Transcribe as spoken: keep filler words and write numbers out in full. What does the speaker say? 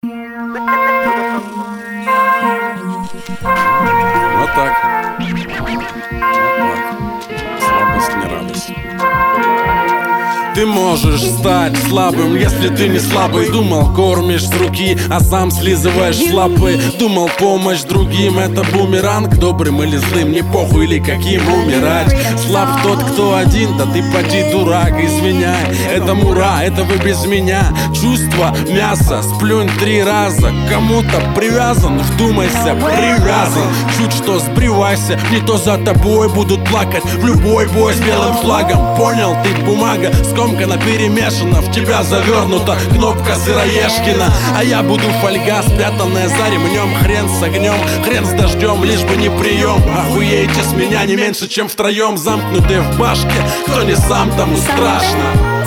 Вот так. Вот так. Слабость не радость. Ты можешь стать слабым, если ты не слабый. Думал, кормишь с руки, а сам слизываешь с лапы. Думал, помощь другим — это бумеранг. Добрым или злым, не похуй или каким умирать. Слаб тот, кто один, да ты поди дурак. Извиняй, это мура, это вы без меня. Чувство мяса, сплюнь три раза. Кому-то привязан, вдумайся, привязан. Чуть что сбривайся, не то за тобой будут плакать в любой бой с белым флагом. Понял, ты бумага, скомкана, перемешана, в тебя завернута кнопка сыроежкина. А я буду фольга, спрятанная за ремнем. Хрен с огнем, хрен с дождем, лишь бы не прием. Охуеете с меня не меньше, чем втроем, замкнутые в башке. Кто не сам, тому страшно.